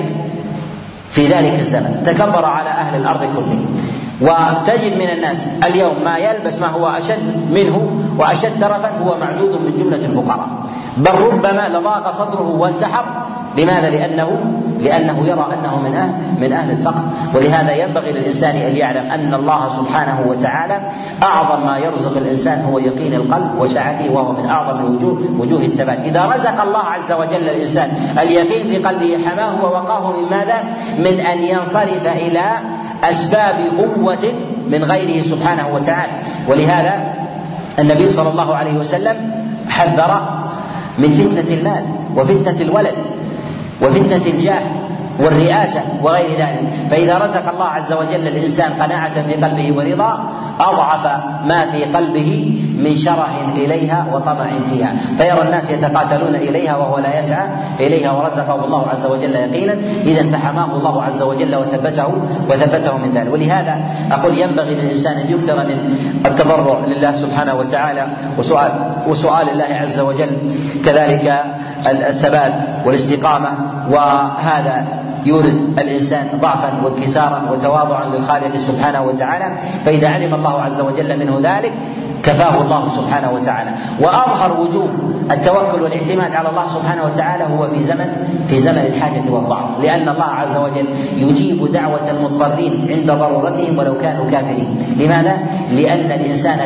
في ذلك الزمن، تكبر على أهل الأرض كلهم. وتجد من الناس اليوم ما يلبس ما هو أشد منه وأشد ترفا هو معدود من جملة الفقراء، بل ربما لضاق صدره وانتحر. لماذا؟ لأنه يرى أنه من أهل الفقر. ولهذا ينبغي للإنسان أن يعلم أن الله سبحانه وتعالى أعظم ما يرزق الإنسان هو يقين القلب وسعته، وهو من أعظم وجوه الثبات. إذا رزق الله عز وجل الإنسان اليقين في قلبه حماه ووقاه من ماذا؟ من أن ينصرف إلى أسباب قوة من غيره سبحانه وتعالى. ولهذا النبي صلى الله عليه وسلم حذر من فتنة المال وفتنة الولد وفتنة الجاه والرئاسة وغير ذلك. فإذا رزق الله عز وجل الإنسان قناعة في قلبه ورضا أضعف ما في قلبه من شره إليها وطمع فيها، فيرى الناس يتقاتلون إليها وهو لا يسعى إليها، ورزقه الله عز وجل يقينا، إذا فحماه الله عز وجل وثبته من ذلك. ولهذا أقول ينبغي للإنسان أن يكثر من التضرع لله سبحانه وتعالى وسؤال الله عز وجل، كذلك الثبات والاستقامة، وهذا يورث الإنسان ضعفا وانكسارا وتواضعا للخالق سبحانه وتعالى. فإذا علم الله عز وجل منه ذلك كفاه الله سبحانه وتعالى. وأظهر وجوه التوكل والاعتماد على الله سبحانه وتعالى هو في زمن الحاجة والضعف، لأن الله عز وجل يجيب دعوة المضطرين عند ضرورتهم ولو كانوا كافرين. لماذا؟ لأن الإنسان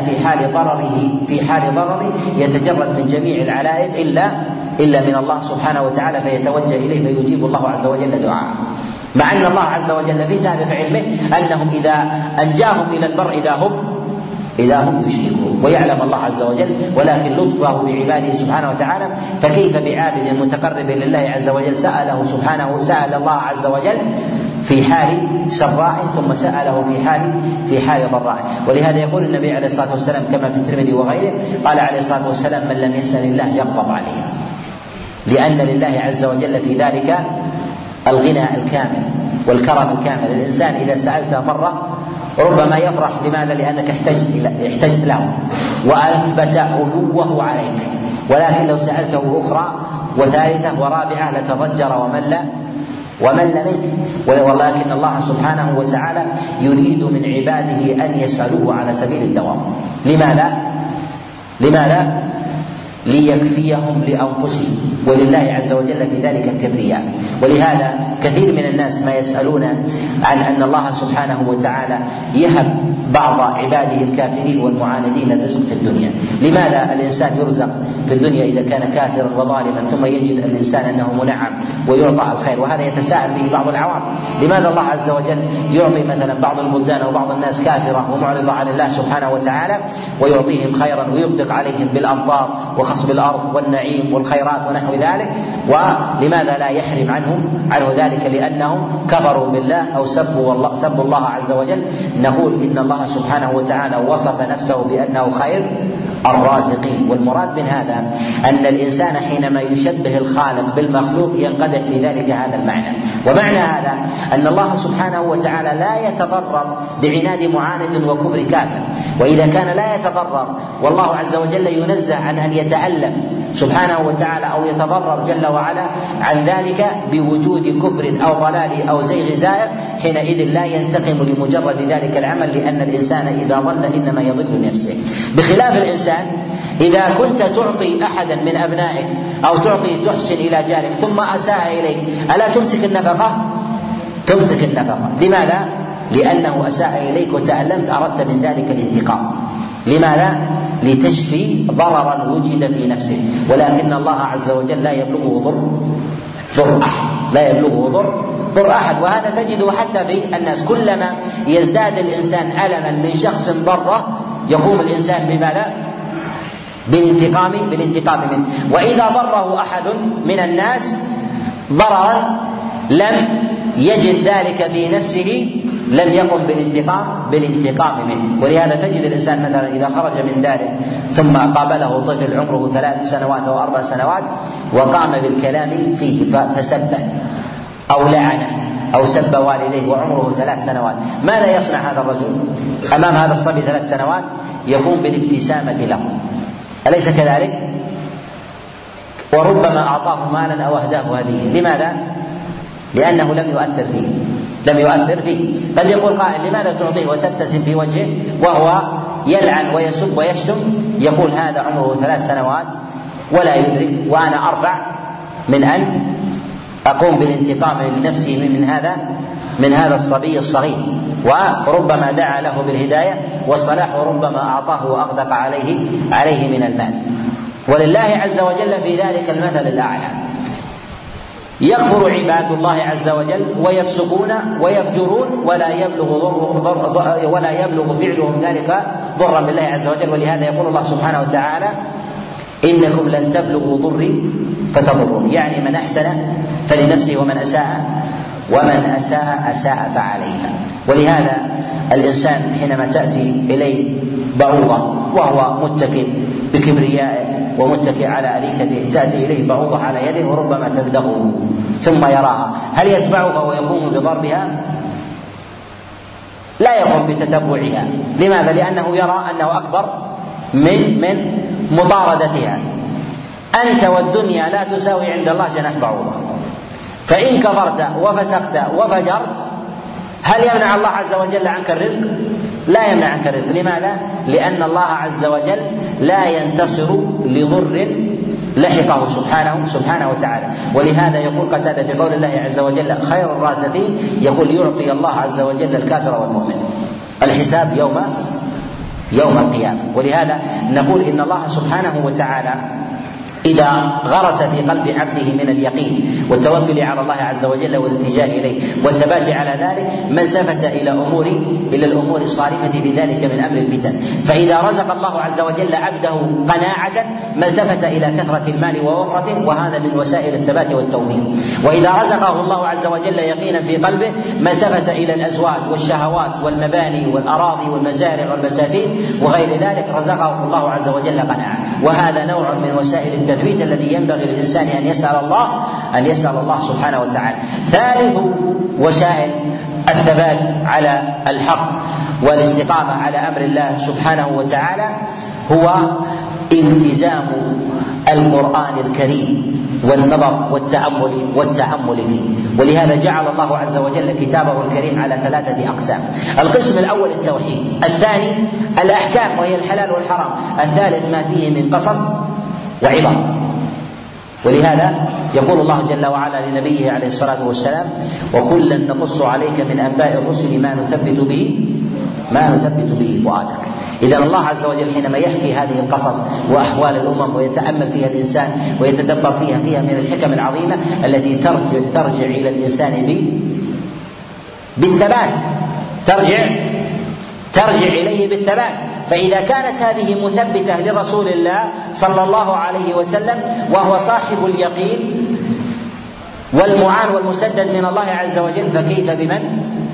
في حال ضرره يتجرد من جميع العلائق إلا من الله سبحانه وتعالى، فيتوجه إليه فيجيب الله عز وجل دعاءه، مع أن الله عز وجل في سابق علمه أنهم إذا أنجاهم إلى البر إذا هم يشركون، ويعلم الله عز وجل، ولكن لطفه بعباده سبحانه وتعالى. فكيف بعابد متقرب لله عز وجل سأل الله عز وجل في حال سرائه، ثم سأله في حال ضرائه. ولهذا يقول النبي عليه الصلاة والسلام كما في الترمذي وغيره، قال عليه الصلاة والسلام: من لم يسأل الله يغضب عليه، لأن لله عز وجل في ذلك الغنى الكامل والكرم الكامل. الإنسان إذا سألته مرة ربما يفرح. لماذا؟ لأنك احتجت له وأثبت علوه عليك، ولكن لو سألته أخرى وثالثة ورابعة لتضجر ومل منك. ولكن الله سبحانه وتعالى يريد من عباده أن يسألوه على سبيل الدوام. لماذا؟ ليكفيهم لأنفسهم، ولله عز وجل في ذلك الكبرياء. ولهذا كثير من الناس ما يسألون عن أن الله سبحانه وتعالى يهب بعض عباده الكافرين والمعاندين الرزق في الدنيا. لماذا الإنسان يرزق في الدنيا إذا كان كافرا وظالما، ثم يجد الإنسان أنه منعم ويعطى الخير؟ وهذا يتساءل به بعض العوام، لماذا الله عز وجل يعطي مثلا بعض البلدان أو بعض الناس كافرة ومعرضة عن الله سبحانه وتعالى ويعطيهم خيرا ويغدق عليهم بالأمطار وخصب الأرض والنعيم والخيرات ونحو ذلك، ولماذا لا يحرم عنه ذلك؟ لأنهم كفروا بالله أو سبوا الله عز وجل. نقول إن الله الله سبحانه وتعالى وصف نفسه بأنه خير الرازقين. والمراد من هذا أن الإنسان حينما يشبه الخالق بالمخلوق ينقدح في ذلك هذا المعنى. ومعنى هذا أن الله سبحانه وتعالى لا يتضرر بعناد معاند وكفر كافر، وإذا كان لا يتضرر والله عز وجل ينزه عن أن يتألم سبحانه وتعالى أو يتضرر جل وعلا عن ذلك بوجود كفر أو ضلال أو زيغ زائغ، حينئذ لا ينتقم لمجرد ذلك العمل، لأن الإنسان إذا ضل إنما يضل نفسه. بخلاف الإنسان إذا كنت تعطي أحدا من أبنائك أو تحسن إلى جارك ثم أساء إليك، ألا تمسك النفقة؟ تمسك النفقة. لماذا؟ لأنه أساء إليك وتألمت، أردت من ذلك الانتقام. لماذا؟ لتشفي ضررا وجد في نفسه. ولكن الله عز وجل لا يبلغه ضر أحد، لا يبلغه ضر أحد. وهذا تجده حتى في الناس، كلما يزداد الإنسان ألما من شخص ضره يقوم الإنسان بماذا؟ بالانتقام منه. وإذا ضره أحد من الناس ضررا لم يجد ذلك في نفسه لم يقم بالانتقام منه. ولهذا تجد الإنسان مثلا إذا خرج من داره ثم قابله طفل عمره 3 سنوات أو 4 سنوات وقام بالكلام فيه فسبه أو لعنه أو سب والديه وعمره 3 سنوات، ماذا يصنع هذا الرجل أمام هذا الصبي 3 سنوات؟ يقوم بالابتسامة له، أليس كذلك؟ وربما أعطاه مالا أو أهداه هدية. لماذا؟ لأنه لم يؤثر فيه. قد يقول قائل: لماذا تعطيه وتبتسم في وجهه وهو يلعن ويسب ويشتم؟ يقول: هذا عمره 3 سنوات ولا يدرك، وأنا أرفع من أن أقوم بالانتقام لنفسي من هذا الصبي الصغير. وربما دعا له بالهداية والصلاح، وربما أعطاه وأغدق عليه من المال. ولله عز وجل في ذلك المثل الأعلى. يكفر عباد الله عز وجل ويفسقون ويفجرون ولا يبلغ فعلهم ذلك ضرا بالله عز وجل. ولهذا يقول الله سبحانه وتعالى: إنكم لن تبلغوا ضري فتضرون، يعني من أحسن فلنفسه ومن أساء فعليها. ولهذا الإنسان حينما تأتي إليه بعوضة وهو متكئ بكبريائه ومتكئ على أريكته، تأتي إليه بعوضة على يده وربما تلدغه ثم يراها، هل يتبعها ويقوم بضربها؟ لا يقوم بتتبعها. لماذا؟ لأنه يرى أنه أكبر من مطاردتها. أنت والدنيا لا تساوي عند الله جناح بعوضة، فإن كفرت وفسقت وفجرت هل يمنع الله عز وجل عنك الرزق؟ لا يمنع عنك الرزق. لماذا؟ لأن الله عز وجل لا ينتصر لضر لحقه سبحانه وتعالى. ولهذا يقول قتادة في قول الله عز وجل: خير الرازقين، يقول: يعطي الله عز وجل الكافر والمؤمن الحساب يوم القيامة. ولهذا نقول إن الله سبحانه وتعالى إذا غرس في قلب عبده من اليقين والتوكل على الله عز وجل والالتجاء إليه والثبات على ذلك ما التفت إلى الأمور الصارفة في ذلك من أمر الفتن. فإذا رزق الله عز وجل عبده قناعة ما التفت إلى كثرة المال ووفرته، وهذا من وسائل الثبات والتوفيق. وإذا رزقه الله عز وجل يقينا في قلبه ما التفت إلى الأزواج والشهوات والمباني والأراضي والمزارع والبساتين وغير ذلك، رزقه الله عز وجل قناعة. وهذا نوع من وسائل التثبيت الذي ينبغي للإنسان أن يسأل الله سبحانه وتعالى. ثالث وسائل الثبات على الحق والاستقامة على أمر الله سبحانه وتعالى هو التزام القرآن الكريم والنظر والتأمل فيه. ولهذا جعل الله عز وجل كتابه الكريم على 3 أقسام: القسم الأول التوحيد، الثاني الأحكام وهي الحلال والحرام، الثالث ما فيه من قصص وعبر. ولهذا يقول الله جل وعلا لنبيه عليه الصلاة والسلام: وكلا نقص عليك من أنباء الرسل ما نثبت به فؤادك. إذا الله عز وجل حينما يحكي هذه القصص وأحوال الأمم ويتأمل فيها الإنسان ويتدبر فيها من الحكم العظيمة التي ترجع إلى الإنسان بالثبات، ترجع إليه بالثبات. فإذا كانت هذه مثبتة لرسول الله صلى الله عليه وسلم وهو صاحب اليقين والمعان والمسدد من الله عز وجل،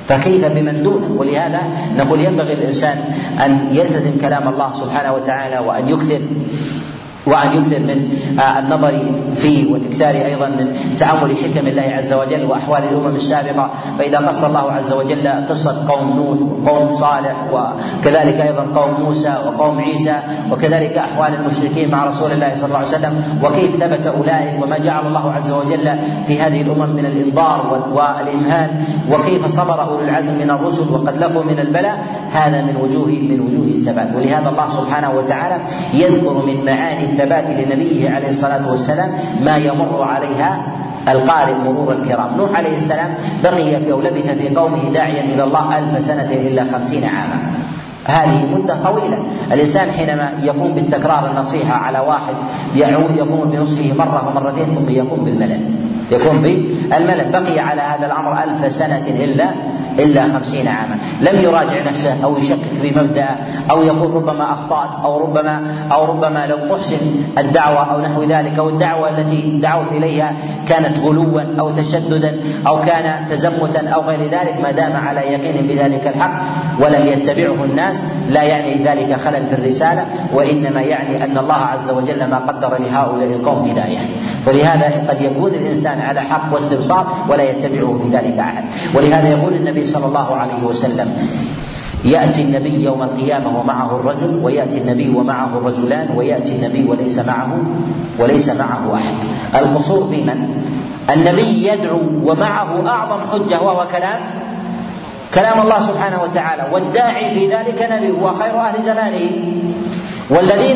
فكيف بمن دونه؟ ولهذا نقول ينبغي الإنسان أن يلتزم كلام الله سبحانه وتعالى وأن يكثر من النظر فيه، والإكثار أيضا من تأمل حكم الله عز وجل وأحوال الأمم السابقة. فإذا قص الله عز وجل قصة قوم نوح وقوم صالح وكذلك أيضا قوم موسى وقوم عيسى، وكذلك أحوال المشركين مع رسول الله صلى الله عليه وسلم وكيف ثبت أولئك، وما جعل الله عز وجل في هذه الأمم من الإنذار والإمهال، وكيف صبر أولو العزم من الرسل وقد لقوا من البلاء، هذا من وجوه الثبات. ولهذا الله سبحانه وتعالى يذكر من معاني الثبات لنبيه عليه الصلاة والسلام ما يمر عليها القارئ مرور الكرام. نوح عليه السلام بقي في أو لبث في قومه داعيا إلى الله 1000 سنة إلا 50 عاما. هذه مدة طويلة. الإنسان حينما يقوم بالتكرار النصيحة على واحد يقوم بنصحه مرة ومرتين ثم يقوم بالملل، بقي على هذا الأمر 1000 سنة إلا 50 عاما. لم يراجع نفسه أو يشكك بمبدأ أو يقول ربما أخطأت أو ربما لو محسن الدعوة أو نحو ذلك، أو الدعوة التي دعوت إليها كانت غلوا أو تشددا أو كان تزمتا أو غير ذلك. ما دام على يقين بذلك الحق ولم يتبعه الناس لا يعني ذلك خلل في الرسالة، وإنما يعني أن الله عز وجل ما قدر لهؤلاء القوم هداية. ولهذا قد يكون الإنسان على حق واستبصار ولا يتبعه في ذلك أحد. ولهذا يقول النبي صلى الله عليه وسلم: يأتي النبي يوم القيامة ومعه الرجل، ويأتي النبي ومعه الرجلان، ويأتي النبي وليس معه أحد. القصور في من؟ النبي يدعو ومعه أعظم حجة وهو كلام الله سبحانه وتعالى، والداعي في ذلك نبي وخير أهل زمانه. والذين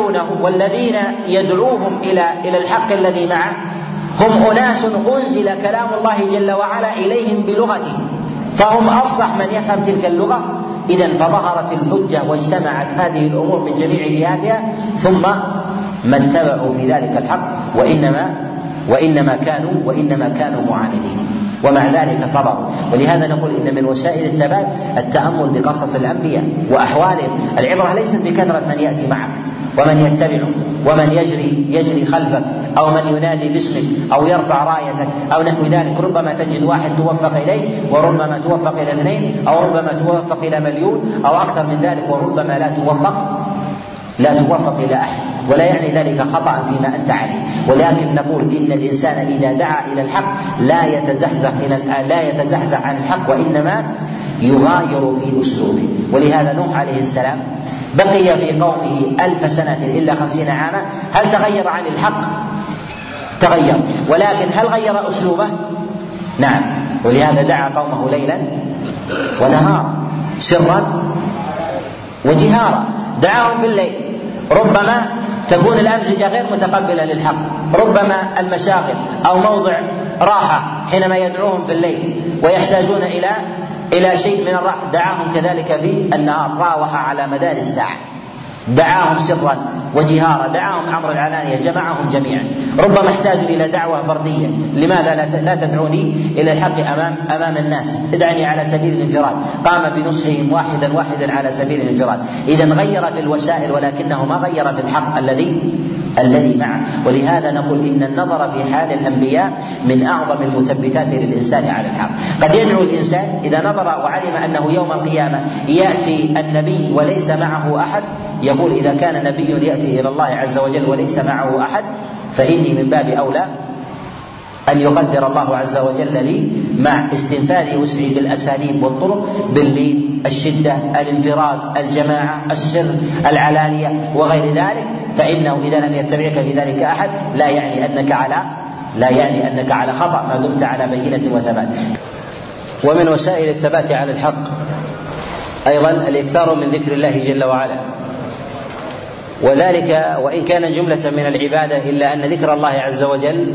يدعوهم إلى الحق الذي معه هم أناس أنزل كلام الله جل وعلا إليهم بلغته، فهم أفصح من يفهم تلك اللغة. إذن فظهرت الحجة واجتمعت هذه الأمور من جميع جهاتها، ثم ما اتبعوا في ذلك الحق وإنما كانوا معاندين، ومع ذلك صبروا. ولهذا نقول إن من وسائل الثبات التأمل بقصص الأنبياء وأحوالهم. العبرة ليست بكثرة من يأتي معك ومن يتبعك ومن يجري خلفك أو من ينادي باسمك أو يرفع رايتك أو نحو ذلك. ربما تجد واحد توفق إليه، وربما توفق إلى 2، أو ربما توفق إلى 1,000,000 أو أكثر من ذلك، وربما لا توفق إلى أحد، ولا يعني ذلك خطأ فيما أنت عليه. ولكن نقول إن الإنسان إذا دعا إلى الحق لا يتزحزح عن الحق، وإنما يغاير في أسلوبه. ولهذا نوح عليه السلام بقي في قومه 1000 سنة إلا 50 عاما. هل تغير عن الحق؟ تغير، ولكن هل غير أسلوبه؟ نعم. ولهذا دعا قومه ليلا ونهارا سرا وجهارا. دعاهم في الليل، ربما تكون الأمزجة غير متقبلة للحق، ربما المشاغل أو موضع راحة حينما يدعوهم في الليل ويحتاجون إلى شيء من الراحة. دعاهم كذلك في النهار، راوح على مدار الساعة. دعاهم سرا وجهارا، دعاهم أمر العلانية، جمعهم جميعا. ربما احتاجوا إلى دعوة فردية: لماذا لا تدعوني إلى الحق أمام الناس؟ ادعني على سبيل الانفراد. قام بنصحهم واحدا على سبيل الانفراد. إذن غير في الوسائل ولكنه ما غير في الحق الذي معه. ولهذا نقول إن النظر في حال الأنبياء من أعظم المثبتات للإنسان على الحق. قد يدعو الإنسان إذا نظر وعلم أنه يوم القيامة يأتي النبي وليس معه أحد، يقول: إذا كان نبي يأتي إلى الله عز وجل وليس معه أحد فإني من باب أولى أن يقدر الله عز وجل لي مع استنفاذ وسعي بالأساليب والطرق، باللين، الشدة، الانفراد، الجماعة، السر، العلانية وغير ذلك. فإنه إذا لم يتبعك في ذلك أحد لا يعني أنك على خطأ ما دمت على بينة وثبات. ومن وسائل الثبات على الحق أيضا الإكثار من ذكر الله جل وعلا، وذلك وإن كان جملة من العبادة إلا أن ذكر الله عز وجل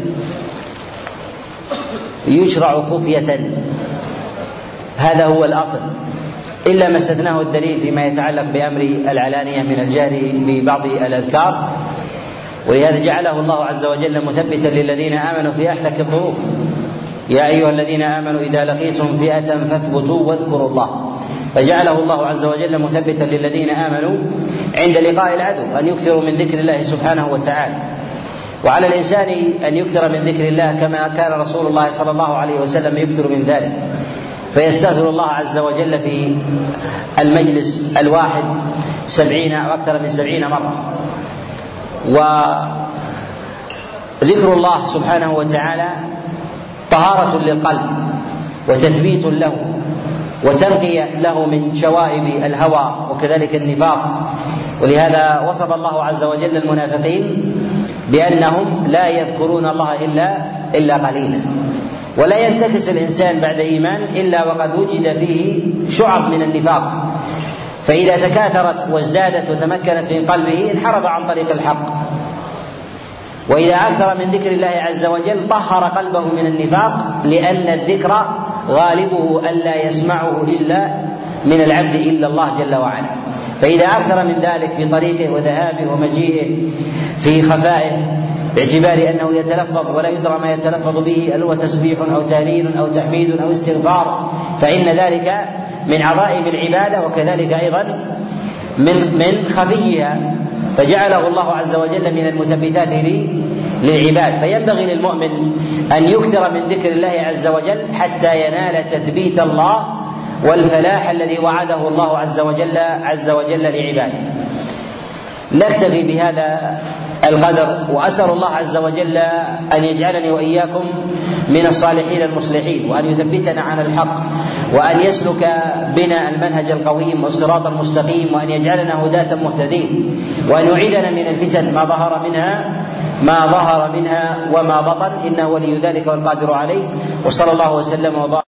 يشرع خفية، هذا هو الأصل، إلا ما استثناه الدليل فيما يتعلق بأمر العلانية من الجهر ببعض الأذكار. ولهذا جعله الله عز وجل مثبتا للذين آمنوا في أحلك الظروف: يا أيها الذين آمنوا إذا لقيتم فئة فاثبتوا واذكروا الله. فجعله الله عز وجل مثبتا للذين آمنوا عند لقاء العدو أن يكثروا من ذكر الله سبحانه وتعالى. وعلى الإنسان أن يكثر من ذكر الله كما كان رسول الله صلى الله عليه وسلم يكثر من ذلك. فيستغفر الله عز وجل في المجلس الواحد 70 أو أكثر من 70 مرة. وذكر الله سبحانه وتعالى طهارة للقلب وتثبيت له وتنقية له من شوائب الهوى وكذلك النفاق. ولهذا وصف الله عز وجل المنافقين بأنهم لا يذكرون الله إلا قليلا. ولا ينتكس الإنسان بعد إيمان إلا وقد وجد فيه شعب من النفاق، فإذا تكاثرت وازدادت وتمكنت في قلبه انحرف عن طريق الحق. وإذا أكثر من ذكر الله عز وجل طهر قلبه من النفاق، لأن الذكر غالبه ألا يسمعه إلا من العبد إلا الله جل وعلا. فإذا أكثر من ذلك في طريقه وذهابه ومجيئه في خفائه، باعتبار أنه يتلفظ ولا يدرى ما يتلفظ به، هل هو تسبيح أو تهليل أو تحميد أو استغفار، فإن ذلك من عظائم العبادة وكذلك أيضا من خفيها، فجعله الله عز وجل من المثبتات للعباد. فينبغي للمؤمن أن يكثر من ذكر الله عز وجل حتى ينال تثبيت الله والفلاح الذي وعده الله عز وجل لعباده. نكتفي بهذا القدر، وأسأل الله عز وجل أن يجعلني وإياكم من الصالحين المصلحين، وأن يثبتنا على الحق، وأن يسلك بنا المنهج القويم والصراط المستقيم، وأن يجعلنا هداة مهتدين، وأن يعيذنا من الفتن ما ظهر منها وما بطن، إنه ولي ذلك والقادر عليه. وصلى الله وسلم وبارك